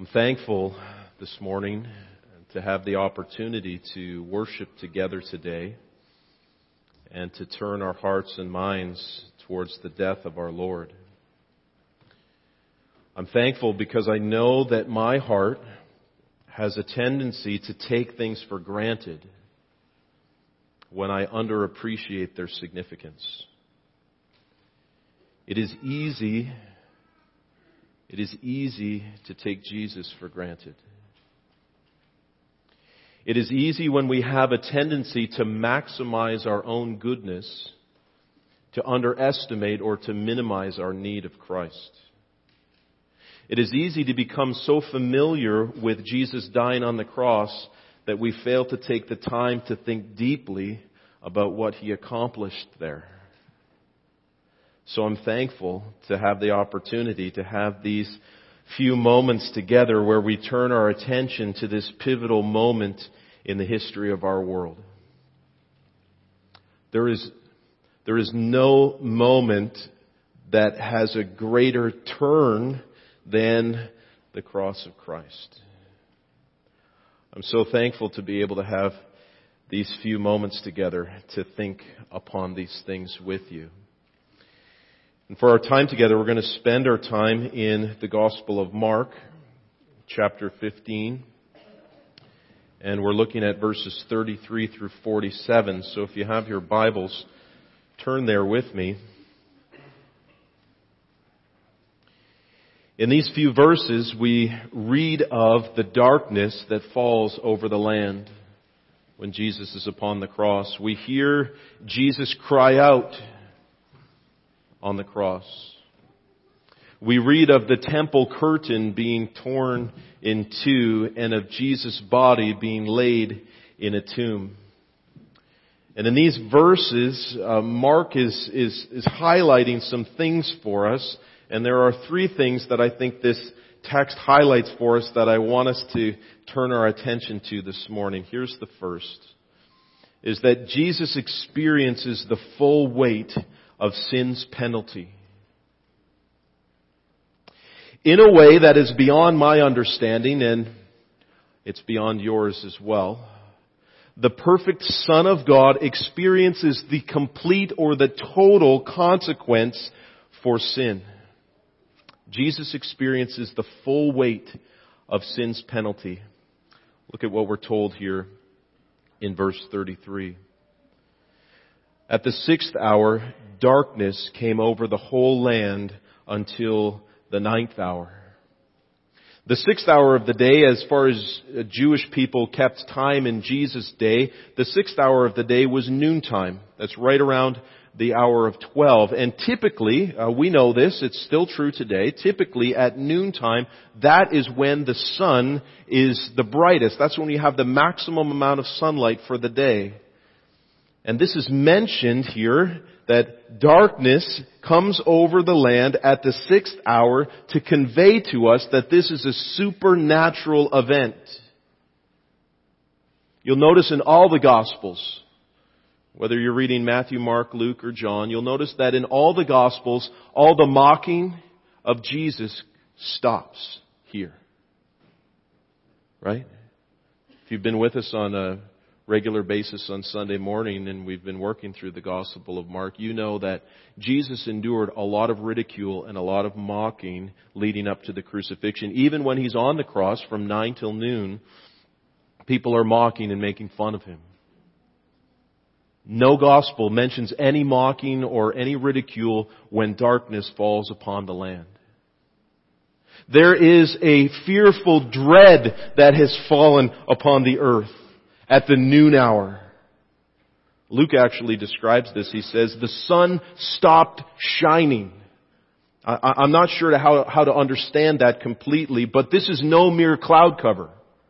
I'm thankful this morning to have the opportunity to worship together today and to turn our hearts and minds towards the death of our Lord. I'm thankful because I know that my heart has a tendency to take things for granted when I underappreciate their significance. It is easy to take Jesus for granted. It is easy when we have a tendency to maximize our own goodness, to underestimate or to minimize our need of Christ. It is easy to become so familiar with Jesus dying on the cross that we fail to take the time to think deeply about what He accomplished there. So I'm thankful to have the opportunity to have these few moments together where we turn our attention to this pivotal moment in the history of our world. There is no moment that has a greater turn than the cross of Christ. I'm so thankful to be able to have these few moments together to think upon these things with you. And for our time together, we're going to spend our time in the Gospel of Mark, chapter 15. And we're looking at verses 33 through 47. So if you have your Bibles, turn there with me. In these few verses, we read of the darkness that falls over the land when Jesus is upon the cross. We hear Jesus cry out on the cross. We read of the temple curtain being torn in two and of Jesus' body being laid in a tomb. And in these verses, Mark is highlighting some things for us. And there are three things that I think this text highlights for us that I want us to turn our attention to this morning. Here's the first, is that Jesus experiences the full weight of sin's penalty. In a way that is beyond my understanding, and it's beyond yours as well. The perfect Son of God experiences the complete or the total consequence for sin. Jesus experiences the full weight of sin's penalty. Look at what we're told here in verse 33. At the 6th hour, darkness came over the whole land until the 9th hour. The 6th hour of the day, as far as Jewish people kept time in Jesus' day, the 6th hour of the day was noontime. That's right around the hour of 12. And typically, we know this, it's still true today, typically at noontime, that is when the sun is the brightest. That's when you have the maximum amount of sunlight for the day. And this is mentioned here, that darkness comes over the land at the 6th hour to convey to us that this is a supernatural event. You'll notice in all the Gospels, whether you're reading Matthew, Mark, Luke, or John, you'll notice that in all the Gospels, all the mocking of Jesus stops here. Right? If you've been with us on a regular basis on Sunday morning and we've been working through the Gospel of Mark, you know that Jesus endured a lot of ridicule and a lot of mocking leading up to the crucifixion. Even when He's on the cross from 9 till noon, people are mocking and making fun of Him. No Gospel mentions any mocking or any ridicule when darkness falls upon the land. There is a fearful dread that has fallen upon the earth at the noon hour. Luke actually describes this. He says, the sun stopped shining. I'm not sure how to understand that completely, but this is no mere cloud cover.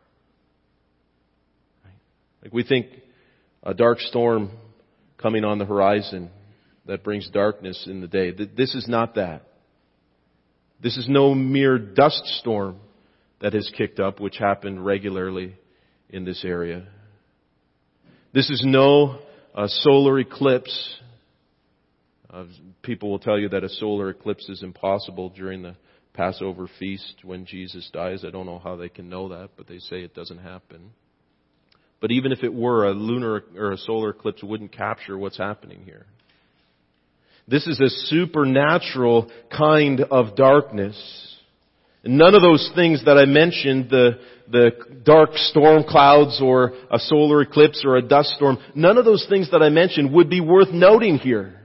Like we think a dark storm coming on the horizon that brings darkness in the day. This is not that. This is no mere dust storm that has kicked up, which happened regularly in this area. This is no solar eclipse. People will tell you that a solar eclipse is impossible during the Passover feast when Jesus dies. I don't know how they can know that, but they say it doesn't happen. But even if it were, a lunar or a solar eclipse wouldn't capture what's happening here. This is a supernatural kind of darkness. And none of those things that I mentioned, the dark storm clouds or a solar eclipse or a dust storm, none of those things that I mentioned would be worth noting here.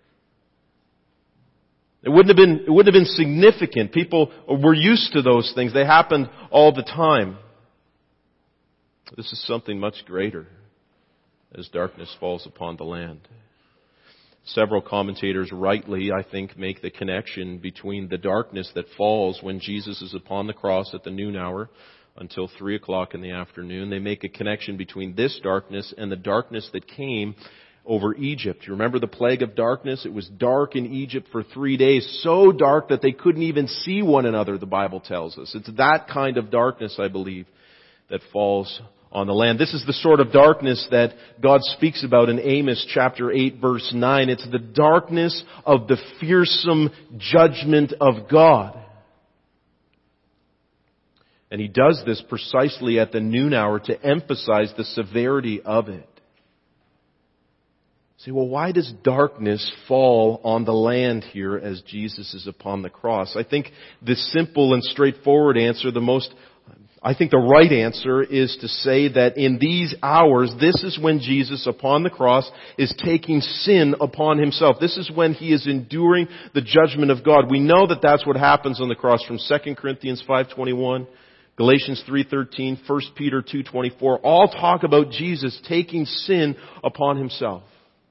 It wouldn't have been significant. People were used to those things. They happened all the time. This is something much greater as darkness falls upon the land. Several commentators rightly, I think, make the connection between the darkness that falls when Jesus is upon the cross at the noon hour until 3 o'clock in the afternoon. They make a connection between this darkness and the darkness that came over Egypt. You remember the plague of darkness? It was dark in Egypt for 3 days, so dark that they couldn't even see one another, the Bible tells us. It's that kind of darkness, I believe, that falls on the land. This is the sort of darkness that God speaks about in Amos chapter 8 verse 9. It's the darkness of the fearsome judgment of God. And He does this precisely at the noon hour to emphasize the severity of it. Say, well, why does darkness fall on the land here as Jesus is upon the cross? I think the simple and straightforward answer, I think the right answer is to say that in these hours, this is when Jesus upon the cross is taking sin upon Himself. This is when He is enduring the judgment of God. We know that that's what happens on the cross from 2 Corinthians 5:21, Galatians 3:13, 1 Peter 2:24. All talk about Jesus taking sin upon Himself.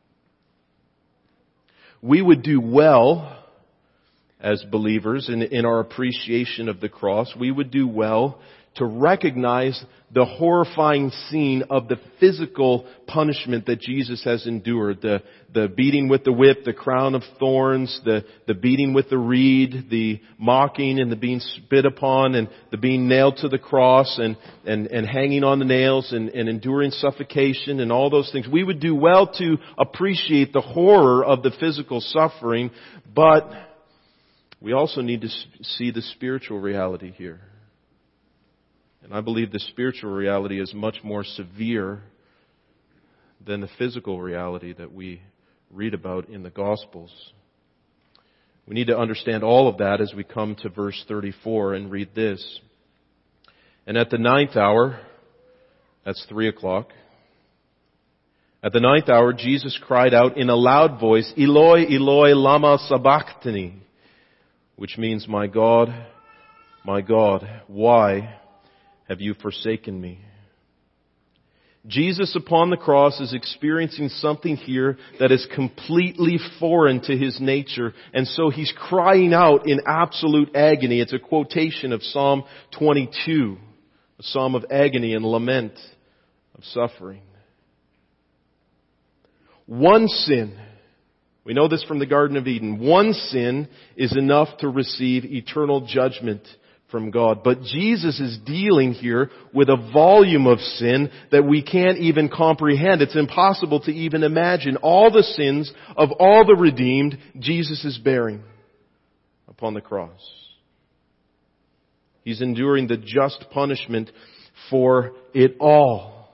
We would do well as believers in our appreciation of the cross. We would do well to recognize the horrifying scene of the physical punishment that Jesus has endured. The beating with the whip, the crown of thorns, the beating with the reed, the mocking and the being spit upon and the being nailed to the cross and hanging on the nails and enduring suffocation and all those things. We would do well to appreciate the horror of the physical suffering, but we also need to see the spiritual reality here. And I believe the spiritual reality is much more severe than the physical reality that we read about in the Gospels. We need to understand all of that as we come to verse 34 and read this. And at the 9th hour, that's 3 o'clock, at the 9th hour, Jesus cried out in a loud voice, Eloi, Eloi, lama sabachthani, which means, my God, why have you forsaken me? Jesus upon the cross is experiencing something here that is completely foreign to His nature. And so He's crying out in absolute agony. It's a quotation of Psalm 22, a psalm of agony and lament, of suffering. One sin, we know this from the Garden of Eden, one sin is enough to receive eternal judgment from God. But Jesus is dealing here with a volume of sin that we can't even comprehend. It's impossible to even imagine. All the sins of all the redeemed, Jesus is bearing upon the cross. He's enduring the just punishment for it all.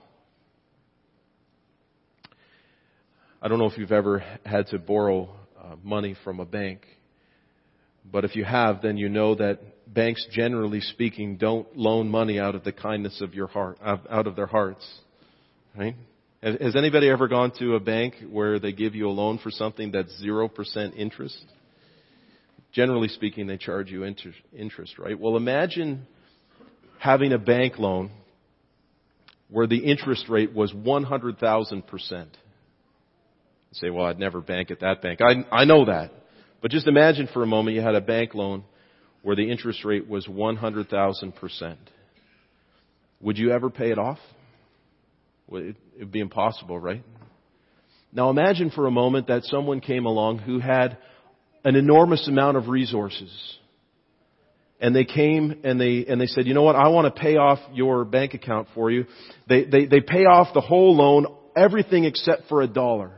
I don't know if you've ever had to borrow money from a bank. But if you have, then you know that banks, generally speaking, don't loan money out of the kindness of your heart, out of their hearts. Right? Has anybody ever gone to a bank where they give you a loan for something that's 0% interest? Generally speaking, they charge you interest, right? Well, imagine having a bank loan where the interest rate was 100,000%. You say, well, I'd never bank at that bank. I know that. But just imagine for a moment you had a bank loan where the interest rate was 100,000%. Would you ever pay it off? Well, it would be impossible, right? Now imagine for a moment that someone came along who had an enormous amount of resources. And they came and they said, you know what, I want to pay off your bank account for you. They pay off the whole loan, everything except for $1.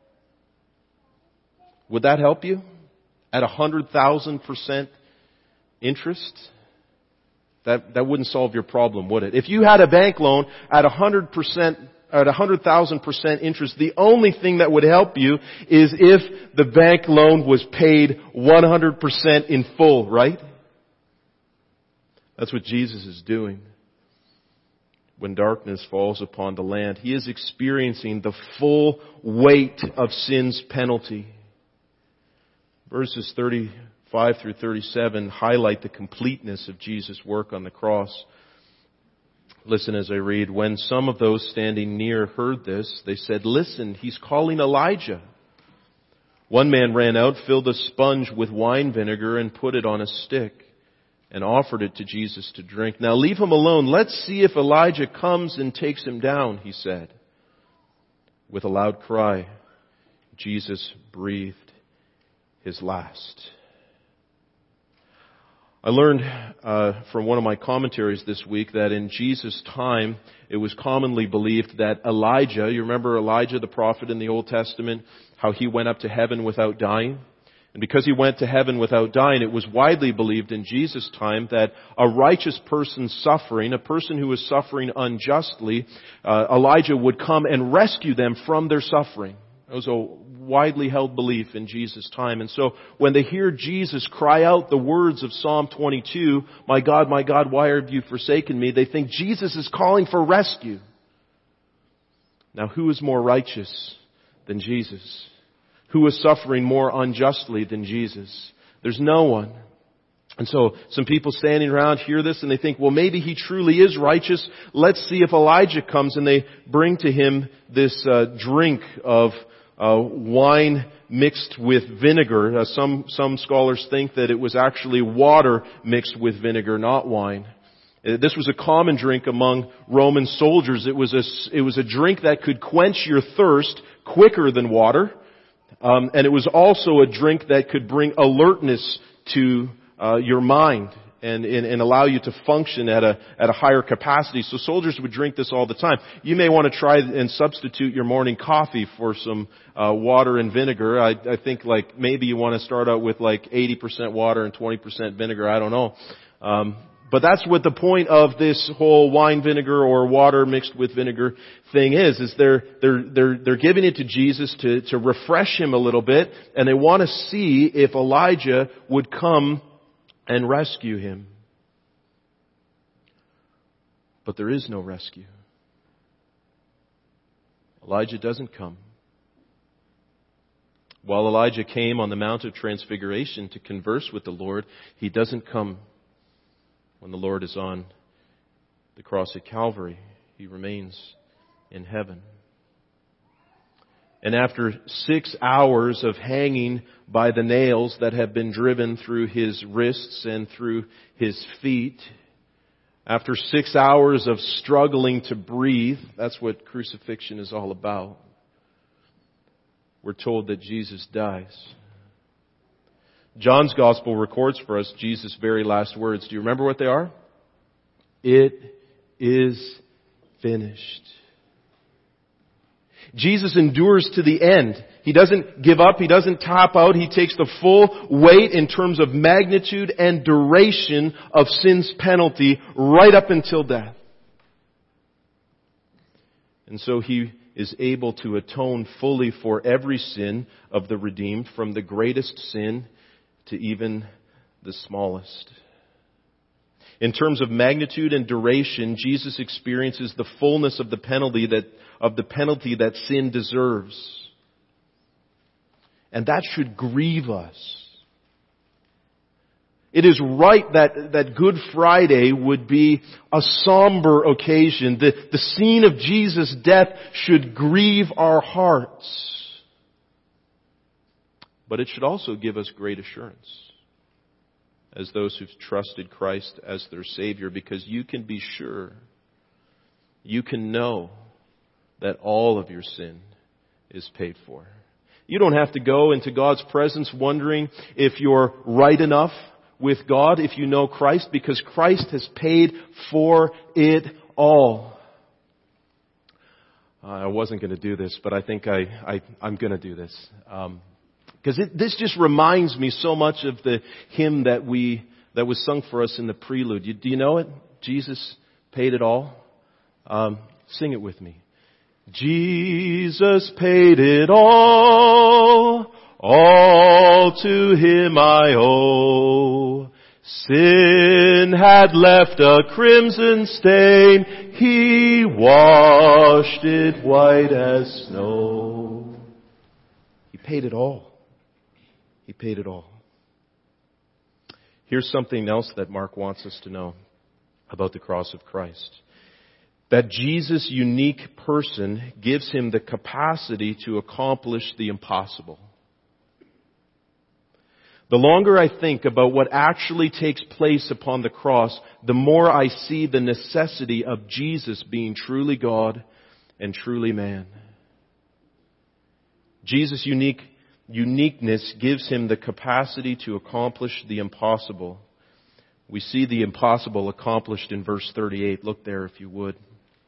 Would that help you? At 100,000% interest, that wouldn't solve your problem, would it? If you had a bank loan at 100%, at 100,000% interest, the only thing that would help you is if the bank loan was paid 100% in full, right? That's what Jesus is doing. When darkness falls upon the land, He is experiencing the full weight of sin's penalty. Verses 35 through 37 highlight the completeness of Jesus' work on the cross. Listen as I read. When some of those standing near heard this, they said, "Listen, he's calling Elijah." One man ran out, filled a sponge with wine vinegar, and put it on a stick, and offered it to Jesus to drink. "Now leave him alone. Let's see if Elijah comes and takes him down," he said. With a loud cry, Jesus breathed His last. I learned from one of my commentaries this week that in Jesus' time, it was commonly believed that Elijah, you remember Elijah the prophet in the Old Testament, how he went up to heaven without dying? And because he went to heaven without dying, it was widely believed in Jesus' time that a righteous person suffering, a person who was suffering unjustly, Elijah would come and rescue them from their suffering. It was a widely held belief in Jesus' time. And so when they hear Jesus cry out the words of Psalm 22, my God, why have you forsaken me?" They think Jesus is calling for rescue. Now, who is more righteous than Jesus? Who is suffering more unjustly than Jesus? There's no one. And so some people standing around hear this and they think, well, maybe he truly is righteous. Let's see if Elijah comes. And they bring to him this drink of wine mixed with vinegar. Some scholars think that it was actually water mixed with vinegar, not wine. This was a common drink among Roman soldiers. It was a drink that could quench your thirst quicker than water. And it was also a drink that could bring alertness to your mind and allow you to function at a higher capacity. So soldiers would drink this all the time. You may want to try and substitute your morning coffee for some water and vinegar. I think like maybe you want to start out with like 80% water and 20% vinegar. I don't know. But that's what the point of this whole wine vinegar or water mixed with vinegar thing is they're giving it to Jesus to refresh him a little bit, and they want to see if Elijah would come and rescue him. But there is no rescue. Elijah doesn't come. While Elijah came on the Mount of Transfiguration to converse with the Lord, he doesn't come when the Lord is on the cross at Calvary. He remains in heaven. And after 6 hours of hanging by the nails that have been driven through his wrists and through his feet, after 6 hours of struggling to breathe, that's what crucifixion is all about, we're told that Jesus dies. John's Gospel records for us Jesus' very last words. Do you remember what they are? It is finished. Jesus endures to the end. He doesn't give up. He doesn't tap out. He takes the full weight in terms of magnitude and duration of sin's penalty right up until death. And so he is able to atone fully for every sin of the redeemed, from the greatest sin to even the smallest. In terms of magnitude and duration, Jesus experiences the fullness of the penalty that sin deserves. And that should grieve us. It is right that Good Friday would be a somber occasion. The scene of Jesus' death should grieve our hearts. But it should also give us great assurance as those who've trusted Christ as their Savior, because you can be sure, you can know that all of your sin is paid for. You don't have to go into God's presence wondering if you're right enough with God if you know Christ, because Christ has paid for it all. I wasn't going to do this, but I think I'm going to do this. Because this just reminds me so much of the hymn that we that was sung for us in the prelude. Do you know it? Jesus paid it all. Sing it with me. Jesus paid it all to Him I owe. Sin had left a crimson stain, He washed it white as snow. He paid it all. He paid it all. Here's something else that Mark wants us to know about the cross of Christ. That Jesus' unique person gives Him the capacity to accomplish the impossible. The longer I think about what actually takes place upon the cross, the more I see the necessity of Jesus being truly God and truly man. Jesus' uniqueness gives Him the capacity to accomplish the impossible. We see the impossible accomplished in verse 38. Look there if you would.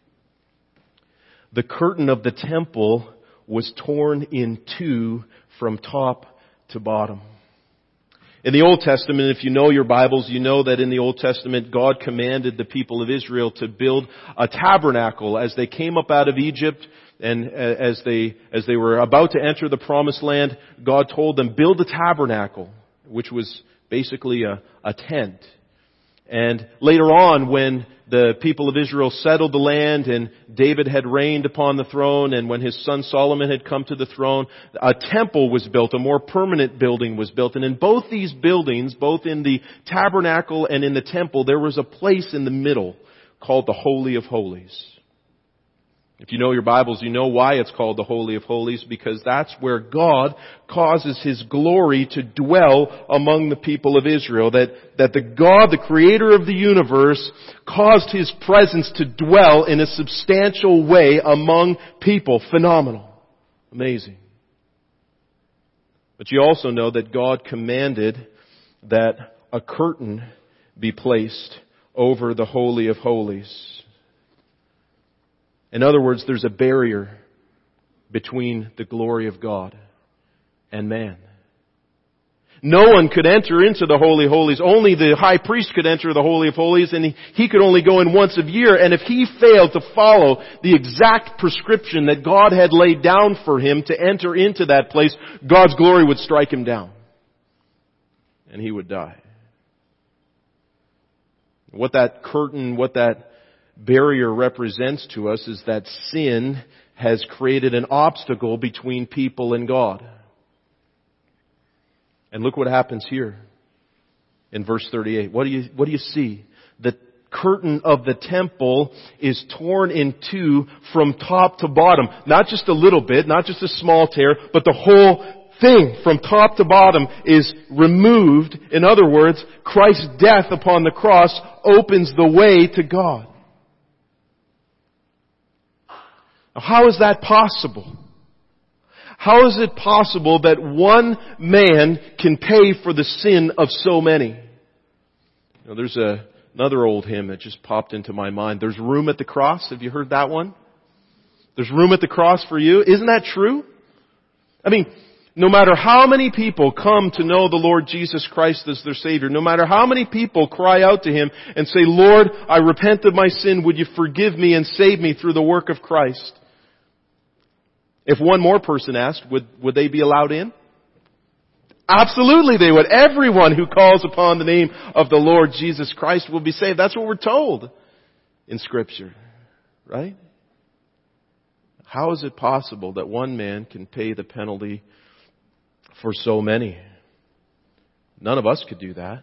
The curtain of the temple was torn in two from top to bottom. In the Old Testament, if you know your Bibles, you know that in the Old Testament, God commanded the people of Israel to build a tabernacle as they came up out of Egypt, and as they were about to enter the Promised Land. God told them, build a tabernacle, which was basically a tent. And later on, when the people of Israel settled the land and David had reigned upon the throne, and when his son Solomon had come to the throne, a temple was built, a more permanent building was built. And in both these buildings, both in the tabernacle and in the temple, there was a place in the middle called the Holy of Holies. If you know your Bibles, you know why it's called the Holy of Holies, because that's where God causes His glory to dwell among the people of Israel. That the God, the creator of the universe, caused His presence to dwell in a substantial way among people. Phenomenal. Amazing. But you also know that God commanded that a curtain be placed over the Holy of Holies. In other words, there's a barrier between the glory of God and man. No one could enter into the Holy of Holies. Only the high priest could enter the Holy of Holies, and he could only go in once a year. And if he failed to follow the exact prescription that God had laid down for him to enter into that place, God's glory would strike him down. And he would die. What that curtain, what that barrier represents to us is that sin has created an obstacle between people and God. And look what happens here in verse 38. What do you see? The curtain of the temple is torn in two from top to bottom. Not just a little bit, not just a small tear, but the whole thing from top to bottom is removed. In other words, Christ's death upon the cross opens the way to God. Now, how is that possible? How is it possible that one man can pay for the sin of so many? There's another old hymn that just popped into my mind. There's room at the cross. Have you heard that one? There's room at the cross for you. Isn't that true? I mean, no matter how many people come to know the Lord Jesus Christ as their Savior, no matter how many people cry out to Him and say, Lord, I repent of my sin, would you forgive me and save me through the work of Christ? If one more person asked, would they be allowed in? Absolutely they would. Everyone who calls upon the name of the Lord Jesus Christ will be saved. That's what we're told in Scripture. Right? How is it possible that one man can pay the penalty for so many? None of us could do that.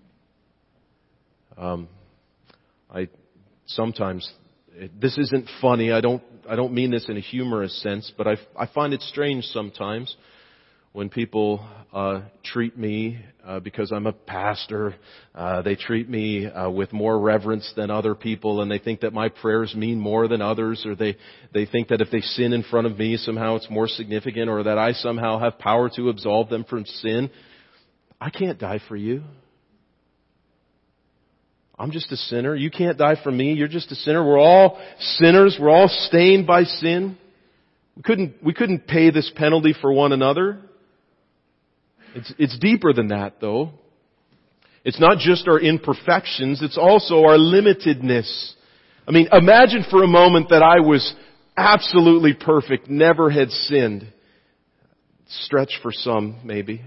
This isn't funny. I don't mean this in a humorous sense, but I find it strange sometimes when people treat me because I'm a pastor. They treat me with more reverence than other people, and they think that my prayers mean more than others, or they think that if they sin in front of me, somehow it's more significant, or that I somehow have power to absolve them from sin. I can't die for you. I'm just a sinner. You can't die for me. You're just a sinner. We're all sinners. We're all stained by sin. We couldn't pay this penalty for one another. It's deeper than that, though. It's not just our imperfections, it's also our limitedness. I mean, imagine for a moment that I was absolutely perfect, never had sinned. Stretch for some, maybe.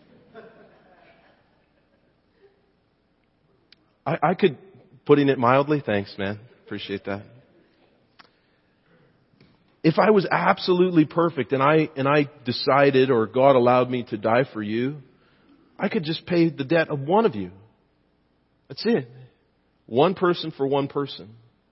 I could, putting it mildly, thanks man, appreciate that. If I was absolutely perfect and I decided, or God allowed me to die for you, I could just pay the debt of one of you. That's it. One person for one person.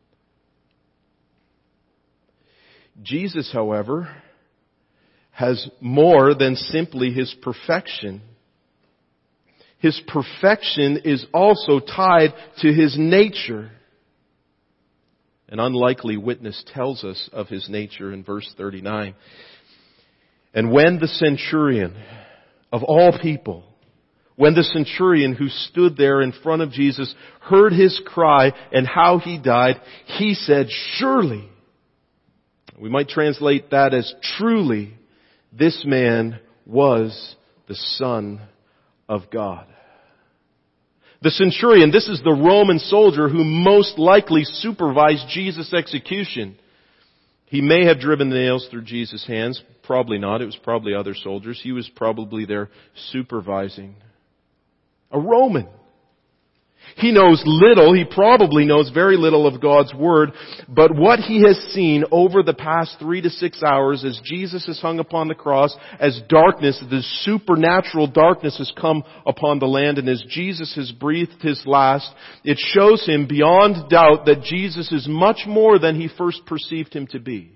Jesus, however, has more than simply His perfection. His perfection is also tied to His nature. An unlikely witness tells us of His nature in verse 39. And when the centurion, of all people, when the centurion who stood there in front of Jesus heard His cry and how He died, he said, surely, we might translate that as truly, this man was the Son of God. The centurion, this is the Roman soldier who most likely supervised Jesus' execution. He may have driven the nails through Jesus' hands. Probably not. It was probably other soldiers. He was probably there supervising. A Roman. He knows little, he probably knows very little of God's Word, but what he has seen over the past 3 to 6 hours as Jesus is hung upon the cross, as darkness, the supernatural darkness has come upon the land, and as Jesus has breathed His last, it shows him beyond doubt that Jesus is much more than he first perceived Him to be.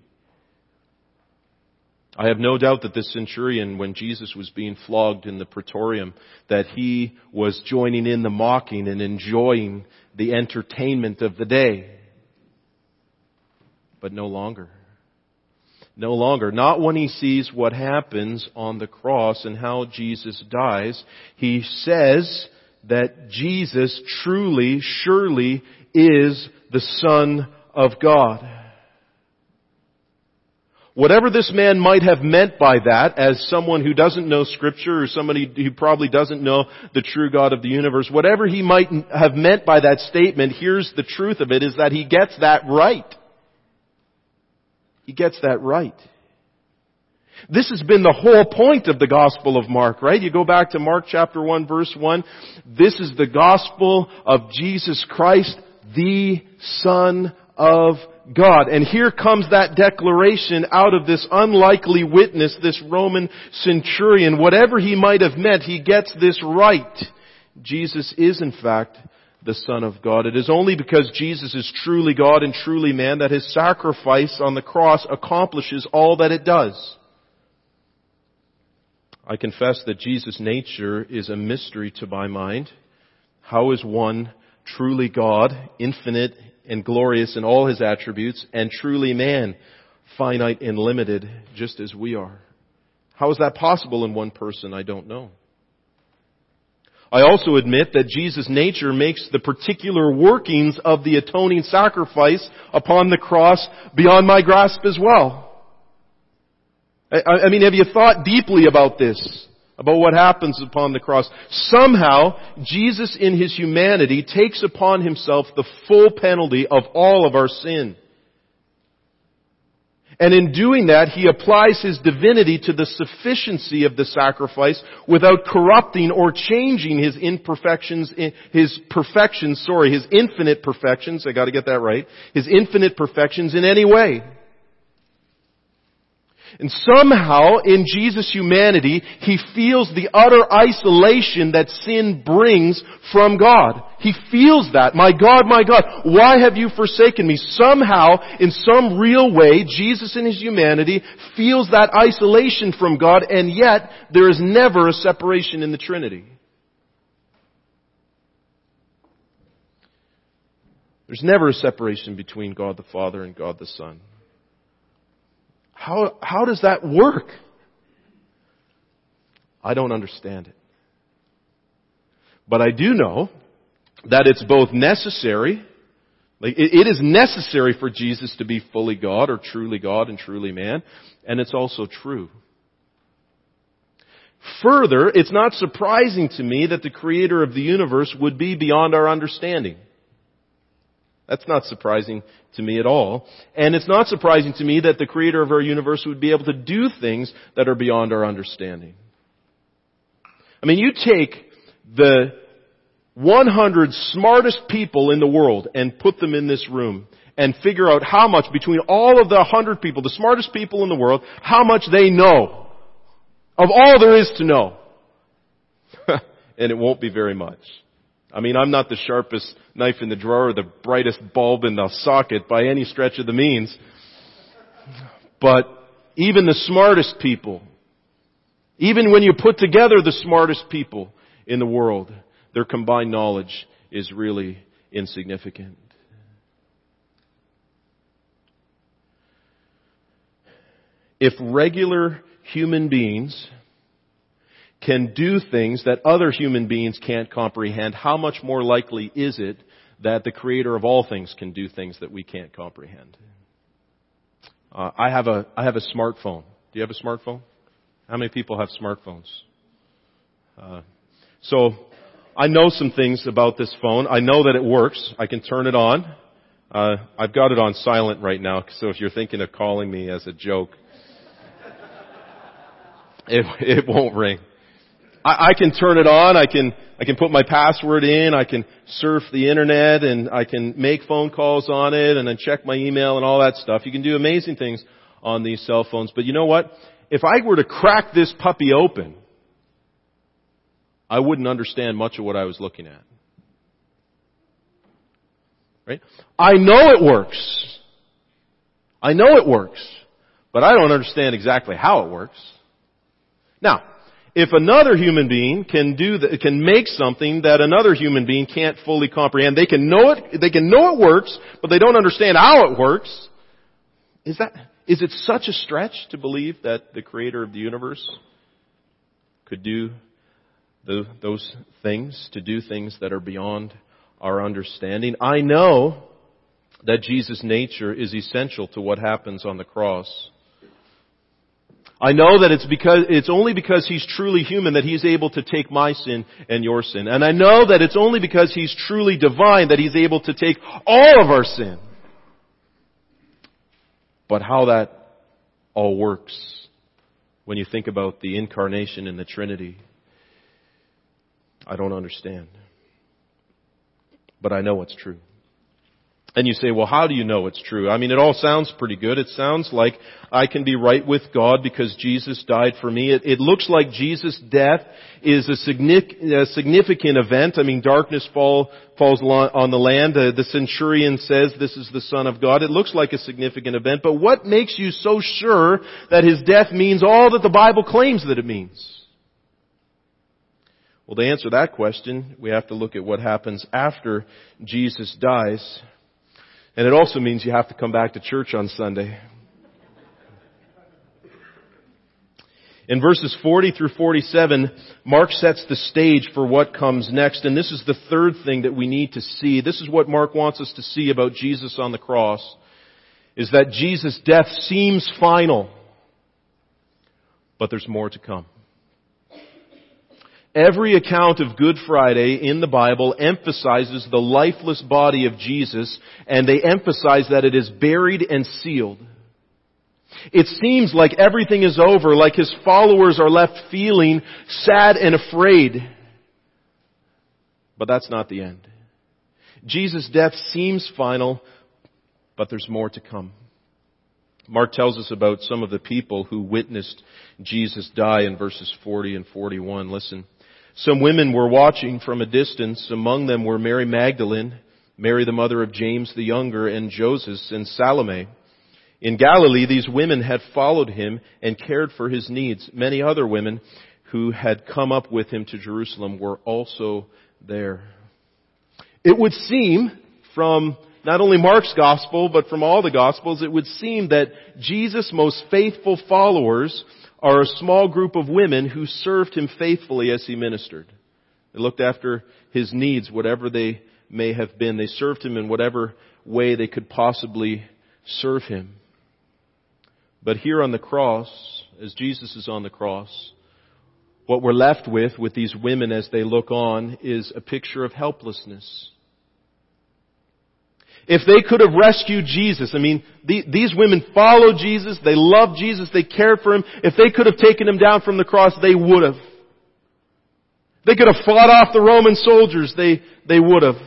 I have no doubt that this centurion, when Jesus was being flogged in the praetorium, that he was joining in the mocking and enjoying the entertainment of the day. But no longer. No longer. Not when he sees what happens on the cross and how Jesus dies. He says that Jesus truly, surely is the Son of God. Whatever this man might have meant by that, as someone who doesn't know Scripture or somebody who probably doesn't know the true God of the universe, whatever he might have meant by that statement, here's the truth of it, is that he gets that right. He gets that right. This has been the whole point of the Gospel of Mark, right? You go back to Mark chapter 1 verse 1. This is the Gospel of Jesus Christ, the Son of God. And here comes that declaration out of this unlikely witness, this Roman centurion. Whatever he might have meant, he gets this right. Jesus is in fact the Son of God. It is only because Jesus is truly God and truly man that His sacrifice on the cross accomplishes all that it does. I confess that Jesus' nature is a mystery to my mind. How is one truly God, infinite and glorious in all His attributes, and truly man, finite and limited, just as we are? How is that possible in one person? I don't know. I also admit that Jesus' nature makes the particular workings of the atoning sacrifice upon the cross beyond my grasp as well. I mean, have you thought deeply about this? About what happens upon the cross? Somehow, Jesus in His humanity takes upon Himself the full penalty of all of our sin. And in doing that, He applies His divinity to the sufficiency of the sacrifice without corrupting or changing His imperfections, His infinite perfections, I gotta get that right, His infinite perfections in any way. And somehow, in Jesus' humanity, He feels the utter isolation that sin brings from God. He feels that. My God, why have you forsaken me? Somehow, in some real way, Jesus in His humanity feels that isolation from God, and yet there is never a separation in the Trinity. There's never a separation between God the Father and God the Son. How does that work? I don't understand it. But I do know that it's both necessary, it is necessary for Jesus to be fully God and truly man, and it's also true. Further, it's not surprising to me that the Creator of the universe would be beyond our understanding. That's not surprising to me at all. And it's not surprising to me that the Creator of our universe would be able to do things that are beyond our understanding. I mean, you take the 100 smartest people in the world and put them in this room and figure out how much between all of the 100 people, the smartest people in the world, how much they know of all there is to know. And it won't be very much. I mean, I'm not the sharpest knife in the drawer or the brightest bulb in the socket by any stretch of the means. But even the smartest people, even when you put together the smartest people in the world, their combined knowledge is really insignificant. If regular human beings can do things that other human beings can't comprehend, how much more likely is it that the Creator of all things can do things that we can't comprehend? I have a smartphone. Do you have a smartphone? How many people have smartphones? So I know some things about this phone. I know that it works. I can turn it on. I've got it on silent right now, so if you're thinking of calling me as a joke, it won't ring. I can turn it on. I can put my password in. I can surf the internet, and I can make phone calls on it, and then check my email and all that stuff. You can do amazing things on these cell phones. But you know what? If I were to crack this puppy open, I wouldn't understand much of what I was looking at. Right? I know it works. But I don't understand exactly how it works. Now, if another human being can make something that another human being can't fully comprehend, they can know it works, but they don't understand how it works. Is it such a stretch to believe that the Creator of the universe could do those things, to do things that are beyond our understanding? I know that Jesus' nature is essential to what happens on the cross. I know that it's only because He's truly human that He's able to take my sin and your sin. And I know that it's only because He's truly divine that He's able to take all of our sin. But how that all works when you think about the incarnation and the Trinity, I don't understand. But I know it's true. And you say, well, how do you know it's true? I mean, it all sounds pretty good. It sounds like I can be right with God because Jesus died for me. It looks like Jesus' death is a significant event. I mean, darkness falls on the land. The centurion says this is the Son of God. It looks like a significant event. But what makes you so sure that His death means all that the Bible claims that it means? Well, to answer that question, we have to look at what happens after Jesus dies. And it also means you have to come back to church on Sunday. In verses 40 through 47, Mark sets the stage for what comes next. And this is the third thing that we need to see. This is what Mark wants us to see about Jesus on the cross, is that Jesus' death seems final, but there's more to come. Every account of Good Friday in the Bible emphasizes the lifeless body of Jesus, and they emphasize that it is buried and sealed. It seems like everything is over, like His followers are left feeling sad and afraid. But that's not the end. Jesus' death seems final, but there's more to come. Mark tells us about some of the people who witnessed Jesus die in verses 40 and 41. Listen. Some women were watching from a distance. Among them were Mary Magdalene, Mary the mother of James the Younger, and Joseph, and Salome. In Galilee, these women had followed Him and cared for His needs. Many other women who had come up with Him to Jerusalem were also there. It would seem from not only Mark's Gospel, but from all the Gospels, it would seem that Jesus' most faithful followers are a small group of women who served Him faithfully as He ministered. They looked after His needs, whatever they may have been. They served Him in whatever way they could possibly serve Him. But here on the cross, as Jesus is on the cross, what we're left with these women as they look on, is a picture of helplessness. If they could have rescued Jesus, these women followed Jesus, they loved Jesus, they cared for Him. If they could have taken Him down from the cross, they would have. They could have fought off the Roman soldiers, they would have.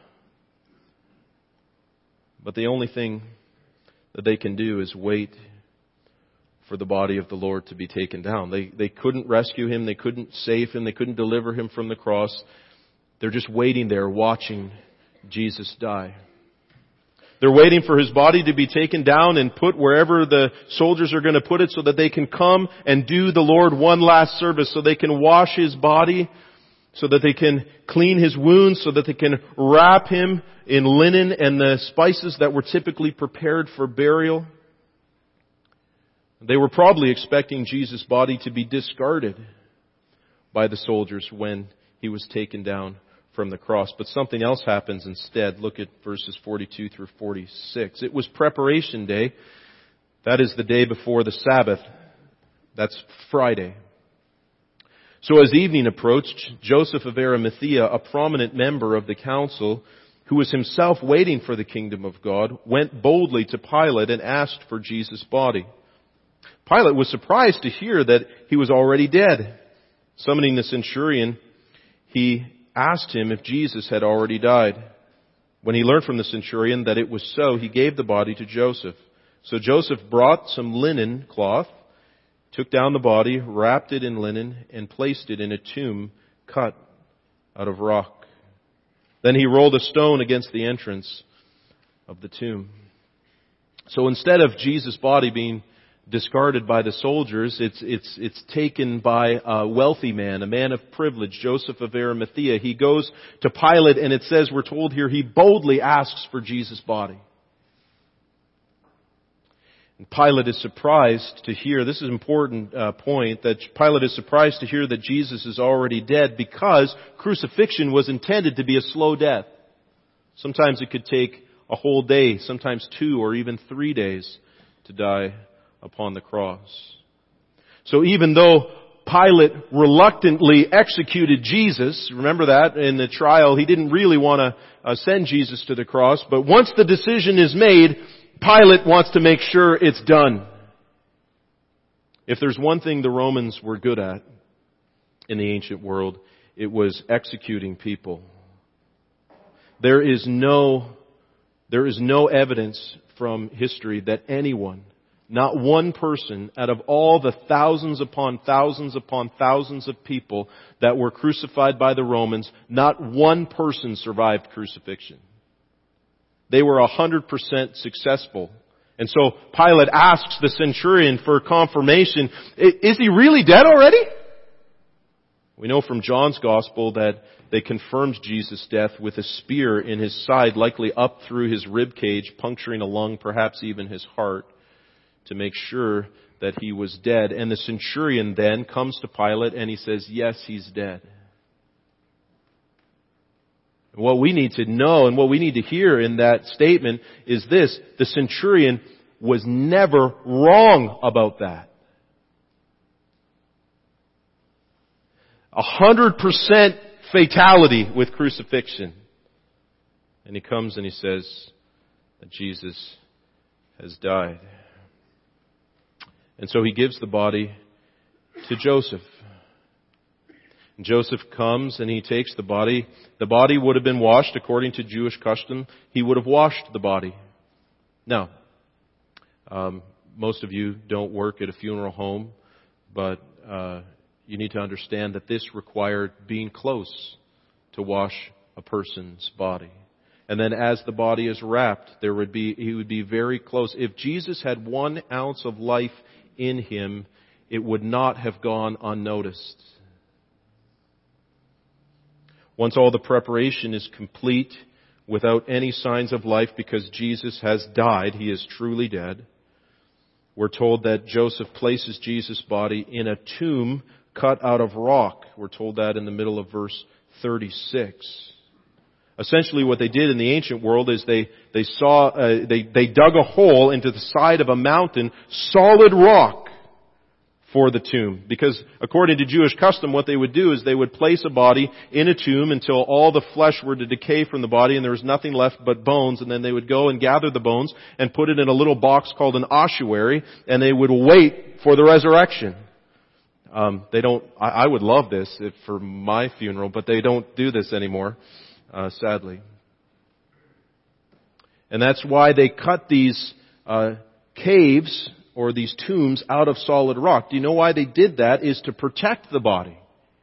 But the only thing that they can do is wait for the body of the Lord to be taken down. They couldn't rescue Him, they couldn't save Him, they couldn't deliver Him from the cross. They're just waiting there, watching Jesus die. They're waiting for His body to be taken down and put wherever the soldiers are going to put it so that they can come and do the Lord one last service, so they can wash His body, so that they can clean His wounds, so that they can wrap Him in linen and the spices that were typically prepared for burial. They were probably expecting Jesus' body to be discarded by the soldiers when He was taken down from the cross. But something else happens instead. Look at verses 42 through 46. It was preparation day. That is the day before the Sabbath. That's Friday. So as evening approached, Joseph of Arimathea, a prominent member of the council, who was himself waiting for the kingdom of God, went boldly to Pilate and asked for Jesus' body. Pilate was surprised to hear that He was already dead. Summoning the centurion, he asked him if Jesus had already died. When he learned from the centurion that it was so, he gave the body to Joseph. So Joseph brought some linen cloth, took down the body, wrapped it in linen, and placed it in a tomb cut out of rock. Then he rolled a stone against the entrance of the tomb. So instead of Jesus' body being discarded by the soldiers, it's taken by a wealthy man, a man of privilege, Joseph of Arimathea. He goes to Pilate, and it says, we're told here, he boldly asks for Jesus' body. And Pilate is surprised to hear, this is an important point, that Pilate is surprised to hear that Jesus is already dead, because crucifixion was intended to be a slow death. Sometimes it could take a whole day, sometimes 2 or even 3 days to die upon the cross. So even though Pilate reluctantly executed Jesus, remember that in the trial, he didn't really want to send Jesus to the cross, but once the decision is made, Pilate wants to make sure it's done. If there's one thing the Romans were good at in the ancient world, it was executing people. There is no evidence from history that anyone, not one person, out of all the thousands upon thousands upon thousands of people that were crucified by the Romans, not one person survived crucifixion. They were 100% successful. And so Pilate asks the centurion for confirmation. Is he really dead already? We know from John's Gospel that they confirmed Jesus' death with a spear in his side, likely up through his rib cage, puncturing a lung, perhaps even his heart, to make sure that he was dead. And the centurion then comes to Pilate and he says, yes, he's dead. What we need to know and what we need to hear in that statement is this: the centurion was never wrong about that. 100% fatality with crucifixion. And he comes and he says that Jesus has died. And so he gives the body to Joseph. And Joseph comes and he takes the body. The body would have been washed according to Jewish custom. He would have washed the body. Now, most of you don't work at a funeral home, but you need to understand that this required being close to wash a person's body. And then as the body is wrapped, he would be very close. If Jesus had 1 ounce of life in him, it would not have gone unnoticed. Once all the preparation is complete, without any signs of life, because Jesus has died, he is truly dead, we're told that Joseph places Jesus' body in a tomb cut out of rock. We're told that in the middle of verse 36. Essentially what they did in the ancient world is they dug a hole into the side of a mountain, solid rock, for the tomb. Because according to Jewish custom, what they would do is they would place a body in a tomb until all the flesh were to decay from the body and there was nothing left but bones, and then they would go and gather the bones and put it in a little box called an ossuary, and they would wait for the resurrection. I would love this for my funeral, but they don't do this anymore, sadly. And that's why they cut these caves or these tombs out of solid rock. Do you know why they did that? Is to protect the body.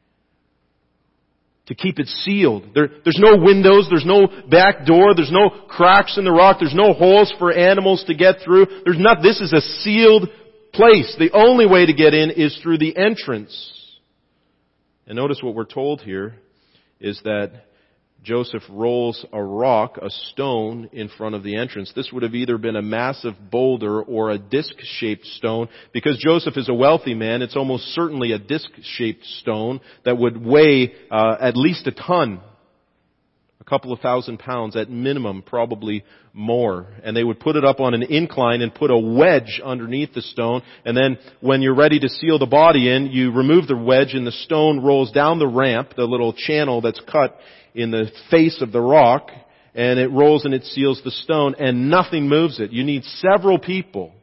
To keep it sealed. There's no windows, there's no back door, there's no cracks in the rock, there's no holes for animals to get through. This is a sealed place. The only way to get in is through the entrance. And notice what we're told here is that Joseph rolls a rock, a stone, in front of the entrance. This would have either been a massive boulder or a disc-shaped stone. Because Joseph is a wealthy man, it's almost certainly a disc-shaped stone that would weigh at least a ton. A couple of 1,000 pounds at minimum, probably more. And they would put it up on an incline and put a wedge underneath the stone. And then when you're ready to seal the body in, you remove the wedge and the stone rolls down the ramp, the little channel that's cut in the face of the rock, and it rolls and it seals the stone, and nothing moves it. You need several people,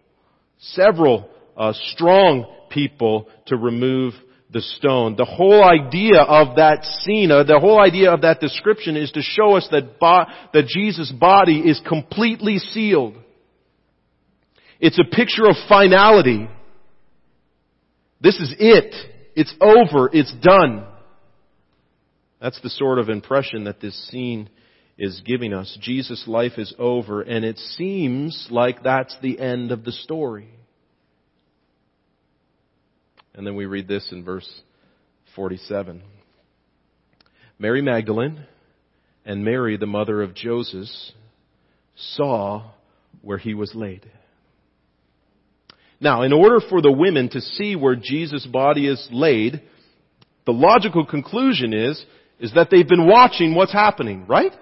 strong people to remove the stone. The whole idea of that scene, the whole idea of that description is to show us that Jesus' body is completely sealed. It's a picture of finality. This is it. It's over. It's done. That's the sort of impression that this scene is giving us. Jesus' life is over, and it seems like that's the end of the story. And then we read this in verse 47. Mary Magdalene and Mary, the mother of Joseph, saw where he was laid. Now, in order for the women to see where Jesus' body is laid, the logical conclusion is that they've been watching what's happening, right?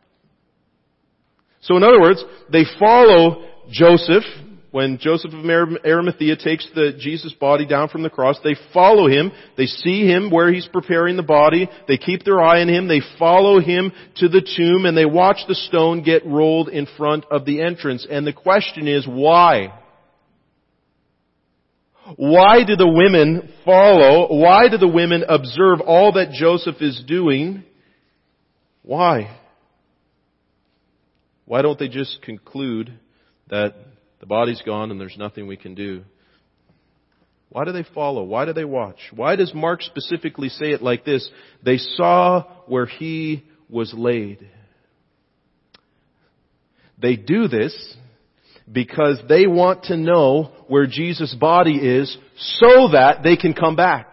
So in other words, they follow Joseph. When Joseph of Arimathea takes the Jesus body down from the cross, they follow him. They see him where he's preparing the body. They keep their eye on him. They follow him to the tomb, and they watch the stone get rolled in front of the entrance. And the question is, why? Why do the women follow? Why do the women observe all that Joseph is doing? Why? Why don't they just conclude that the body's gone and there's nothing we can do? Why do they follow? Why do they watch? Why does Mark specifically say it like this? They saw where he was laid. They do this because they want to know where Jesus' body is so that they can come back.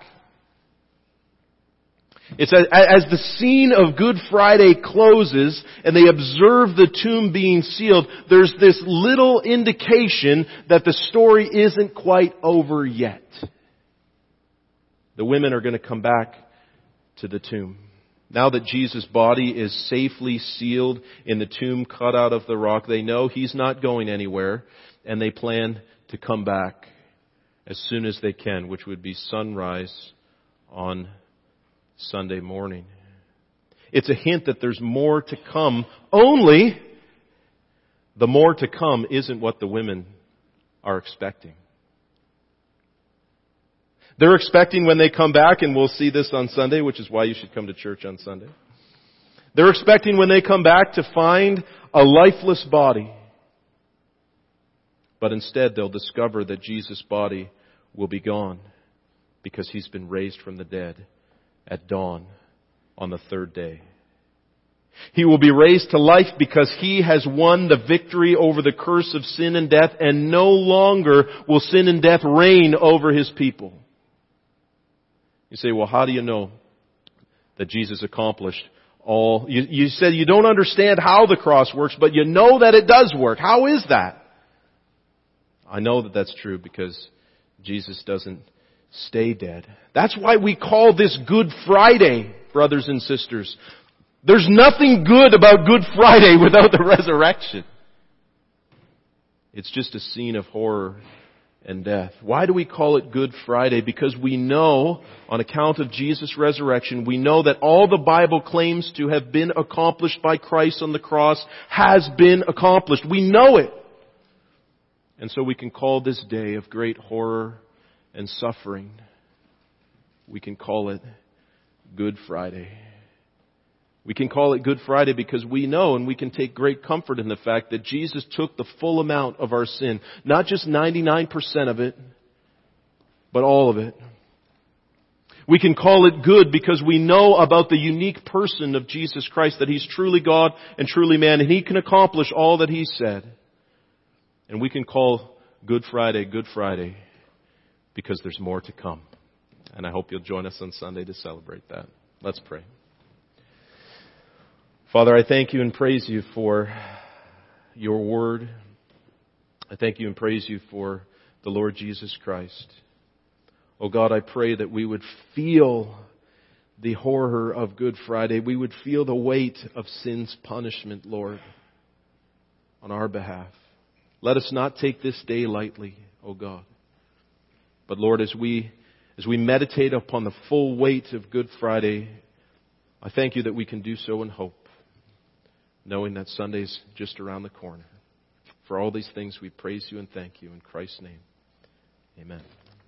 It's as the scene of Good Friday closes and they observe the tomb being sealed, there's this little indication that the story isn't quite over yet. The women are going to come back to the tomb. Now that Jesus' body is safely sealed in the tomb cut out of the rock, they know he's not going anywhere, and they plan to come back as soon as they can, which would be sunrise on Sunday morning. It's a hint that there's more to come, only the more to come isn't what the women are expecting. They're expecting when they come back, and we'll see this on Sunday, which is why you should come to church on Sunday. They're expecting when they come back to find a lifeless body. But instead they'll discover that Jesus' body will be gone because he's been raised from the dead at dawn on the third day. He will be raised to life because he has won the victory over the curse of sin and death, and no longer will sin and death reign over his people. You say, well, how do you know that Jesus accomplished all? You said you don't understand how the cross works, but you know that it does work. How is that? I know that that's true because Jesus doesn't stay dead. That's why we call this Good Friday, brothers and sisters. There's nothing good about Good Friday without the resurrection. It's just a scene of horror and death. Why do we call it Good Friday? Because we know, on account of Jesus' resurrection, we know that all the Bible claims to have been accomplished by Christ on the cross has been accomplished. We know it. And so we can call this day of great horror and suffering, we can call it Good Friday. We can call it Good Friday because we know and we can take great comfort in the fact that Jesus took the full amount of our sin. Not just 99% of it, but all of it. We can call it good because we know about the unique person of Jesus Christ, that He's truly God and truly man, and He can accomplish all that He said. And we can call Good Friday because there's more to come. And I hope you'll join us on Sunday to celebrate that. Let's pray. Father, I thank you and praise you for your word. I thank you and praise you for the Lord Jesus Christ. Oh God, I pray that we would feel the horror of Good Friday. We would feel the weight of sin's punishment, Lord, on our behalf. Let us not take this day lightly, oh God. But Lord, as we meditate upon the full weight of Good Friday, I thank you that we can do so in hope, knowing that Sunday's just around the corner. For all these things we praise you and thank you in Christ's name. Amen.